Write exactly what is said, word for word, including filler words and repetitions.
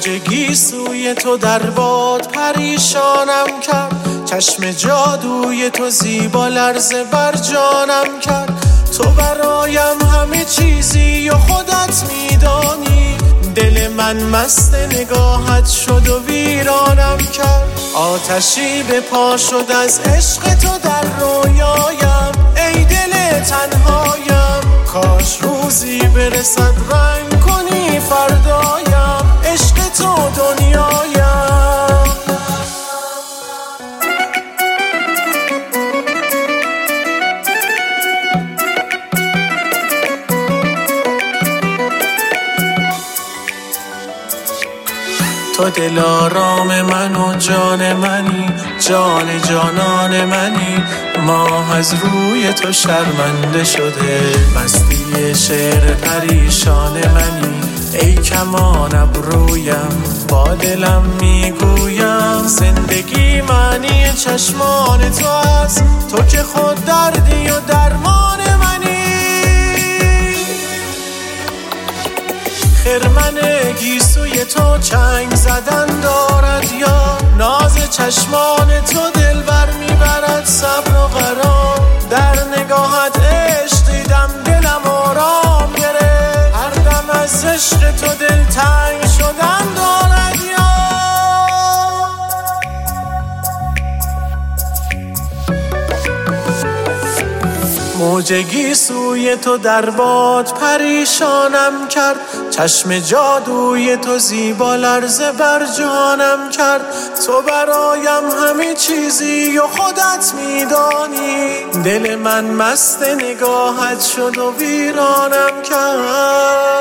موجگی سوی تو در باد پریشانم کرد، چشم جادوی تو زیبا لرزه بر جانم کرد. تو برایم همه چیزی و خودت میدانی، دل من مست نگاهت شد و ویرانم کرد. آتشی به پا شد از عشق تو در رویایم، ای دل تنهایم، کاش روزی برسد رنگ کنی فردایم، عشق تو دنیایم. تو دلارام من و جان منی، جان جانان منی، ماه از روی تو شرمنده شده، مستی شعر پریشان منی. ای کمان ابرویم با دلم میگویم، زندگی معنی چشمان تو است، تو که خود دردی و درمان منی. خرمن گیسوی تو چنگ زدن دارد یا ناز چشمان تو دل بر میبرد صبر و قرار. در نگاهت عشق دیدم دلم آرام گرفت، هر دم از عشق تو دل تنگ شدن دارد یا موجگی سوی تو در باد پریشانم کرد، چشم جادوی تو زیبا لرزه بر جانم کرد. تو برایم همه چیزی و خودت میدانی، دل من مست نگاهت شد و ویرانم کرد.